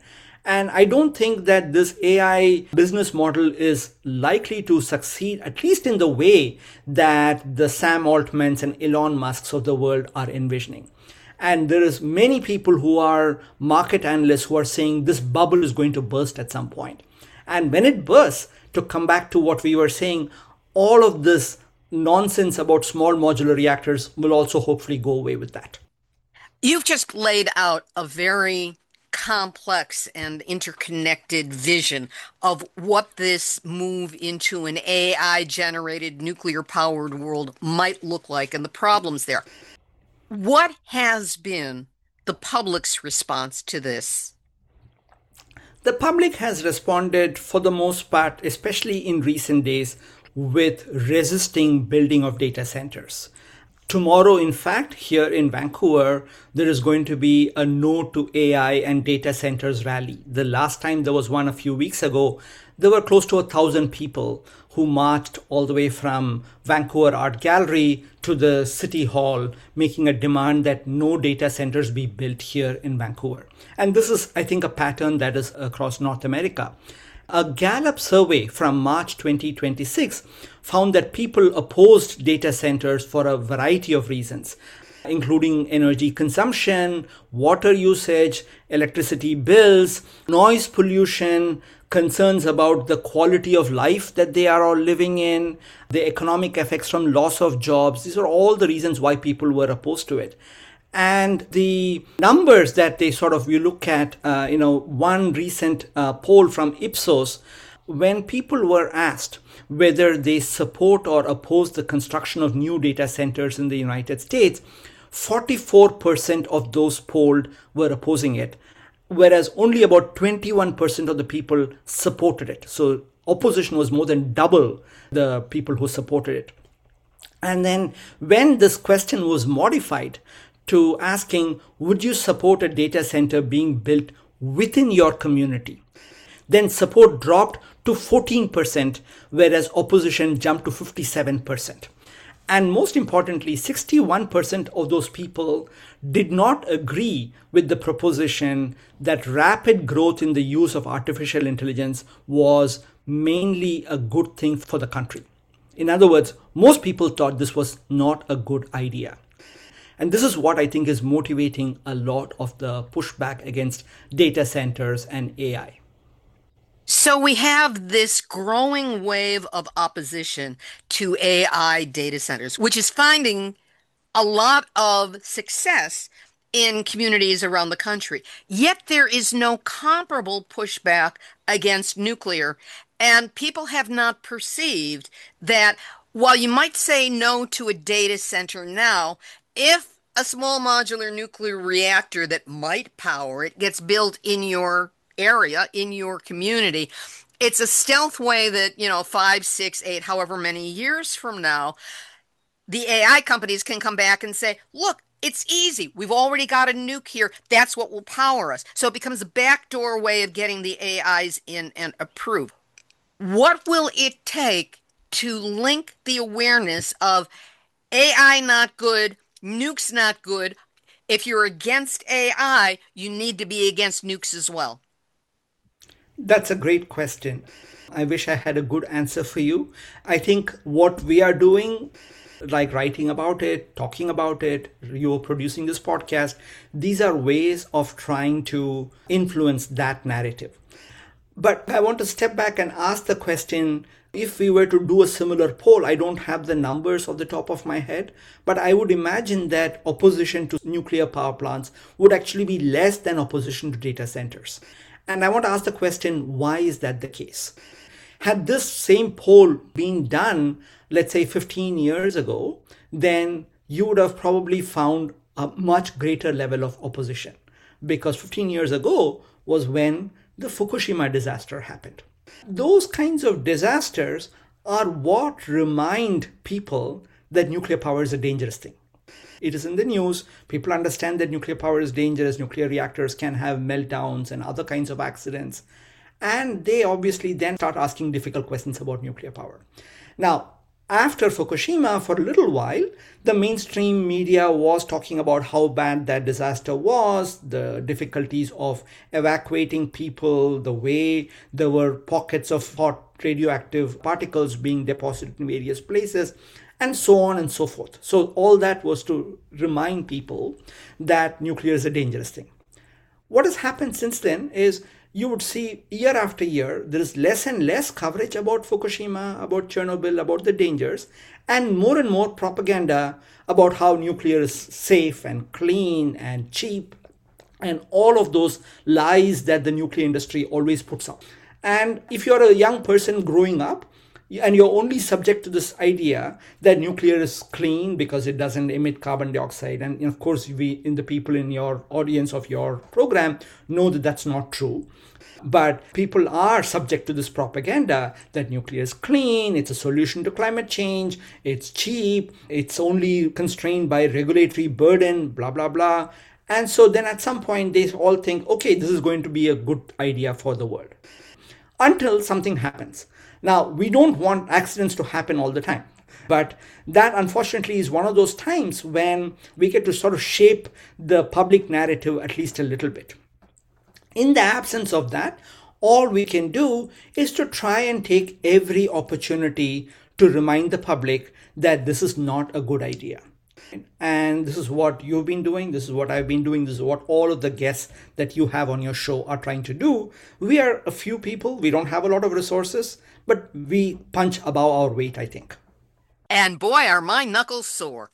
And I don't think that this AI business model is likely to succeed, at least in the way that the Sam Altmans and Elon Musks of the world are envisioning. And there is many people who are market analysts who are saying this bubble is going to burst at some point. And when it bursts, to come back to what we were saying, all of this nonsense about small modular reactors will also hopefully go away with that. You've just laid out a very complex and interconnected vision of what this move into an AI-generated nuclear-powered world might look like and the problems there. What has been the public's response to this? The public has responded for the most part, especially in recent days, with resisting building of data centers. Tomorrow, in fact, here in Vancouver, there is going to be a No to AI and Data Centers rally. The last time there was one a few weeks ago, there were close to 1,000 people who marched all the way from Vancouver Art Gallery to the City Hall, making a demand that no data centers be built here in Vancouver. And this is, I think, a pattern that is across North America. A Gallup survey from March 2026 found that people opposed data centers for a variety of reasons. including energy consumption, water usage, electricity bills, noise pollution, concerns about the quality of life that they are all living in, the economic effects from loss of jobs. These are all the reasons why people were opposed to it. And the numbers that you look at, one recent poll from Ipsos, when people were asked whether they support or oppose the construction of new data centers in the United States, 44% of those polled were opposing it, whereas only about 21% of the people supported it. So opposition was more than double the people who supported it. And then when this question was modified to asking, would you support a data center being built within your community? Then support dropped to 14%, whereas opposition jumped to 57%. And most importantly, 61% of those people did not agree with the proposition that rapid growth in the use of artificial intelligence was mainly a good thing for the country. In other words, most people thought this was not a good idea. And this is what I think is motivating a lot of the pushback against data centers and AI. So we have this growing wave of opposition to AI data centers, which is finding a lot of success in communities around the country. Yet there is no comparable pushback against nuclear, and people have not perceived that while you might say no to a data center now, if a small modular nuclear reactor that might power it gets built in your area, in your community, it's a stealth way that, 5, 6, 8, however many years from now, the AI companies can come back and say, look, it's easy. We've already got a nuke here. That's what will power us. So it becomes a backdoor way of getting the AIs in and approved. What will it take to link the awareness of AI not good, nukes not good? If you're against AI, you need to be against nukes as well. That's a great question. I wish I had a good answer for you. I think what we are doing, like writing about it, talking about it, you're producing this podcast, these are ways of trying to influence that narrative. But I want to step back and ask the question, if we were to do a similar poll, I don't have the numbers off the top of my head, but I would imagine that opposition to nuclear power plants would actually be less than opposition to data centers. And I want to ask the question, why is that the case? Had this same poll been done, let's say 15 years ago, then you would have probably found a much greater level of opposition, because 15 years ago was when the Fukushima disaster happened. Those kinds of disasters are what remind people that nuclear power is a dangerous thing. It is in the news. People understand that nuclear power is dangerous. Nuclear reactors can have meltdowns and other kinds of accidents. And they obviously then start asking difficult questions about nuclear power. Now, after Fukushima, for a little while, the mainstream media was talking about how bad that disaster was, the difficulties of evacuating people, the way there were pockets of hot radioactive particles being deposited in various places, and so on and so forth. So all that was to remind people that nuclear is a dangerous thing. What has happened since then is you would see year after year, there is less and less coverage about Fukushima, about Chernobyl, about the dangers, and more propaganda about how nuclear is safe and clean and cheap, and all of those lies that the nuclear industry always puts out. And if you're a young person growing up, and you're only subject to this idea that nuclear is clean because it doesn't emit carbon dioxide. And of course, the people in your audience of your program know that that's not true. But people are subject to this propaganda that nuclear is clean, it's a solution to climate change, it's cheap, it's only constrained by regulatory burden, blah, blah, blah. And so then at some point, they all think, okay, this is going to be a good idea for the world. Until something happens. Now, we don't want accidents to happen all the time, but that unfortunately is one of those times when we get to sort of shape the public narrative at least a little bit. In the absence of that, all we can do is to try and take every opportunity to remind the public that this is not a good idea. And this is what you've been doing. This is what I've been doing. This is what all of the guests that you have on your show are trying to do. We are a few people. We don't have a lot of resources, but we punch above our weight, I think. And boy, are my knuckles sore.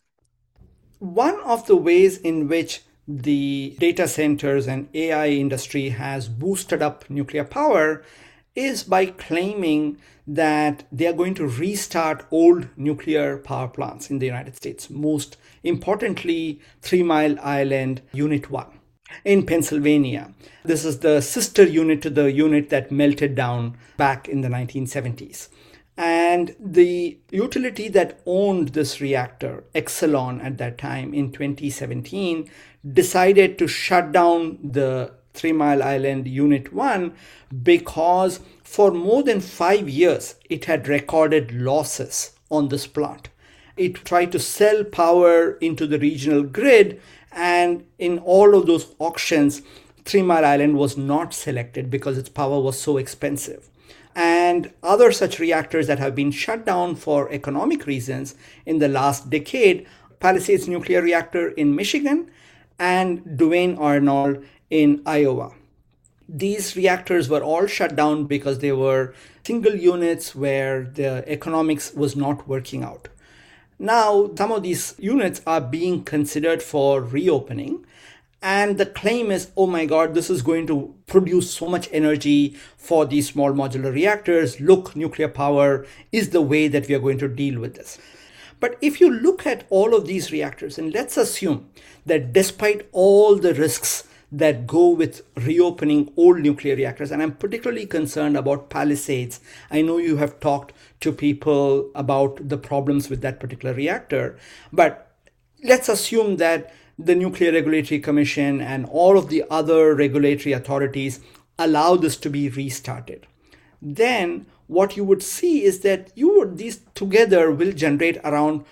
One of the ways in which the data centers and AI industry has boosted up nuclear power is by claiming that they are going to restart old nuclear power plants in the United States, most importantly, 3 Mile Island Unit 1 in Pennsylvania. This is the sister unit to the unit that melted down back in the 1970s. And the utility that owned this reactor, Exelon at that time in 2017, decided to shut down the 3 Mile Island Unit 1 because for more than 5 years it had recorded losses on this plant. It tried to sell power into the regional grid, and in all of those auctions, 3 Mile Island was not selected because its power was so expensive. And other such reactors that have been shut down for economic reasons in the last decade, Palisades nuclear reactor in Michigan and Duane Arnold in Iowa. These reactors were all shut down because they were single units where the economics was not working out. Now, some of these units are being considered for reopening. And the claim is, oh my God, this is going to produce so much energy for these small modular reactors. Look, nuclear power is the way that we are going to deal with this. But if you look at all of these reactors, and let's assume that despite all the risks that go with reopening old nuclear reactors, and I'm particularly concerned about Palisades. I know you have talked to people about the problems with that particular reactor, but let's assume that the Nuclear Regulatory Commission and all of the other regulatory authorities allow this to be restarted. Then what you would see is that these together will generate around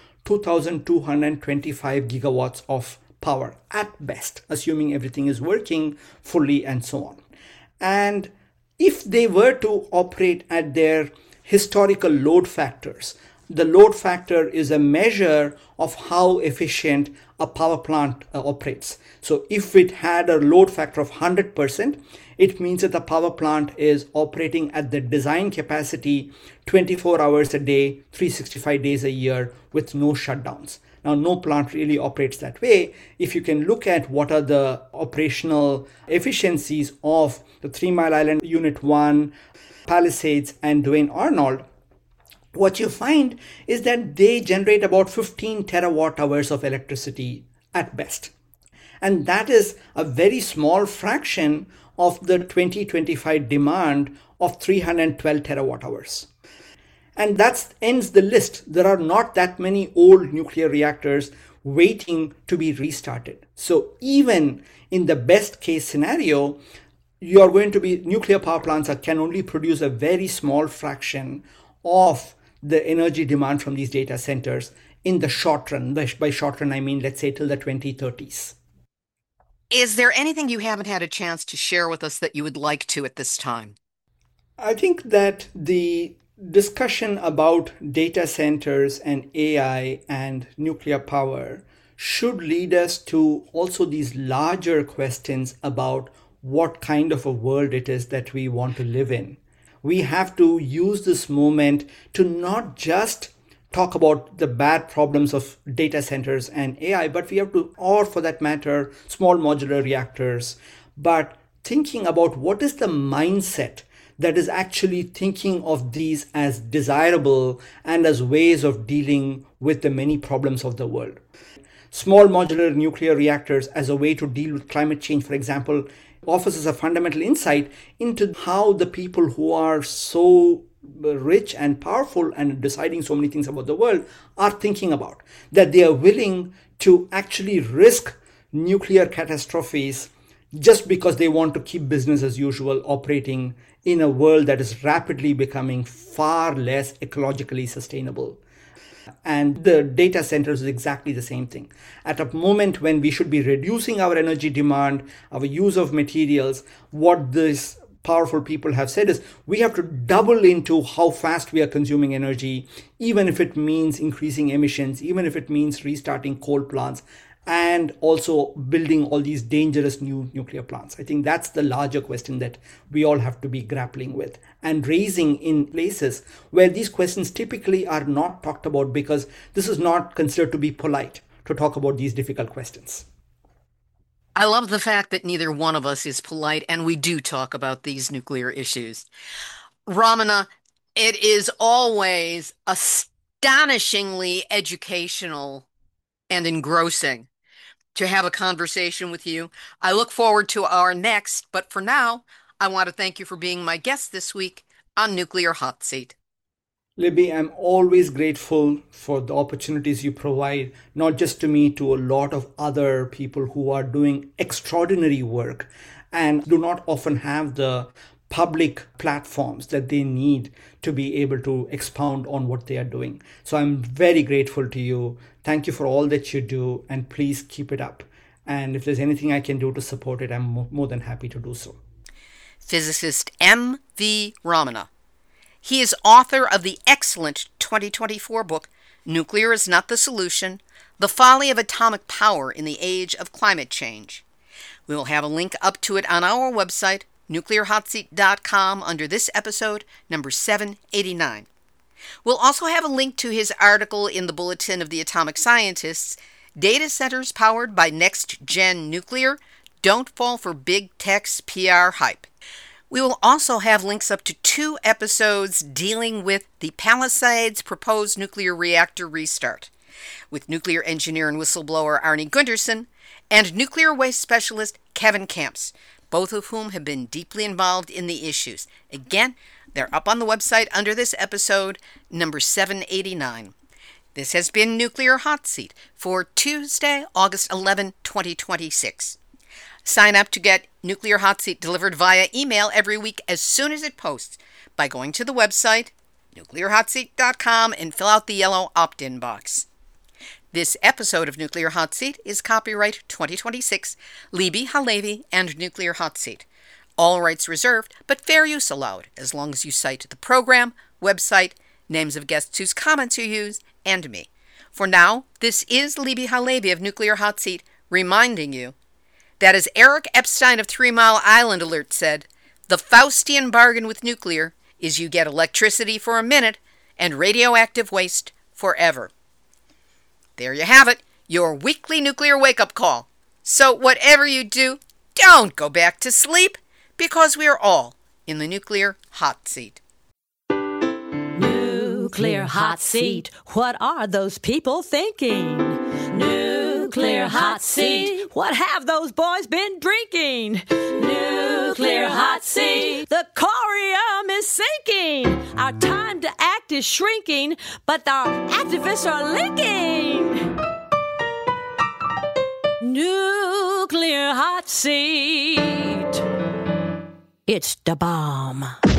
2,225 gigawatts of power at best, assuming everything is working fully and so on. And if they were to operate at their historical load factors, the load factor is a measure of how efficient a power plant operates. So if it had a load factor of 100%, it means that the power plant is operating at the design capacity 24 hours a day, 365 days a year with no shutdowns. Now, no plant really operates that way. If you can look at what are the operational efficiencies of the 3 Mile Island Unit 1, Palisades, and Duane Arnold, what you find is that they generate about 15 terawatt hours of electricity at best. And that is a very small fraction of the 2025 demand of 312 terawatt hours. And that ends the list. There are not that many old nuclear reactors waiting to be restarted. So even in the best case scenario, nuclear power plants can only produce a very small fraction of the energy demand from these data centers in the short run. By short run, I mean, let's say till the 2030s. Is there anything you haven't had a chance to share with us that you would like to at this time? I think that the discussion about data centers and AI and nuclear power should lead us to also these larger questions about what kind of a world it is that we want to live in. We have to use this moment to not just talk about the bad problems of data centers and AI, but we have to, or for that matter, small modular reactors, but thinking about what is the mindset that is actually thinking of these as desirable and as ways of dealing with the many problems of the world. Small modular nuclear reactors as a way to deal with climate change, for example, offers us a fundamental insight into how the people who are so rich and powerful and deciding so many things about the world are thinking about, that they are willing to actually risk nuclear catastrophes just because they want to keep business as usual operating in a world that is rapidly becoming far less ecologically sustainable. And the data centers is exactly the same thing. At a moment when we should be reducing our energy demand, our use of materials, what these powerful people have said is we have to double into how fast we are consuming energy, even if it means increasing emissions, even if it means restarting coal plants, and also building all these dangerous new nuclear plants. I think that's the larger question that we all have to be grappling with and raising in places where these questions typically are not talked about, because this is not considered to be polite to talk about these difficult questions. I love the fact that neither one of us is polite and we do talk about these nuclear issues. Ramana, it is always astonishingly educational and engrossing to have a conversation with you. I look forward to our next, but for now, I want to thank you for being my guest this week on Nuclear Hot Seat. Libby, I'm always grateful for the opportunities you provide, not just to me, to a lot of other people who are doing extraordinary work and do not often have the public platforms that they need to be able to expound on what they are doing. So I'm very grateful to you. Thank you for all that you do, and please keep it up. And if there's anything I can do to support it, I'm more than happy to do so. Physicist M.V. Ramana. He is author of the excellent 2024 book, Nuclear is Not the Solution: The Folly of Atomic Power in the Age of Climate Change. We will have a link up to it on our website, nuclearhotseat.com, under this episode, number 789. We'll also have a link to his article in the Bulletin of the Atomic Scientists, Data Centers Powered by Next Gen Nuclear, Don't Fall for Big Tech's PR Hype. We will also have links up to 2 episodes dealing with the Palisades proposed nuclear reactor restart, with nuclear engineer and whistleblower Arnie Gunderson and nuclear waste specialist Kevin Camps, both of whom have been deeply involved in the issues. Again, they're up on the website under this episode, number 789. This has been Nuclear Hot Seat for Tuesday, August 11, 2026. Sign up to get Nuclear Hot Seat delivered via email every week as soon as it posts by going to the website, nuclearhotseat.com, and fill out the yellow opt-in box. This episode of Nuclear Hot Seat is copyright 2026, Libby Halevi and Nuclear Hot Seat. All rights reserved, but fair use allowed, as long as you cite the program, website, names of guests whose comments you use, and me. For now, this is Libby Halevi of Nuclear Hot Seat reminding you that, as Eric Epstein of 3 Mile Island Alert said, the Faustian bargain with nuclear is you get electricity for a minute and radioactive waste forever. There you have it, your weekly nuclear wake-up call. So whatever you do, don't go back to sleep, because we are all in the Nuclear Hot Seat. Nuclear hot seat. What are those people thinking? Nuclear hot seat. What have those boys been drinking? Nuclear hot seat. The corium is sinking. Our time to act is shrinking, but our activists are linking. Nuclear hot seat. It's the bomb.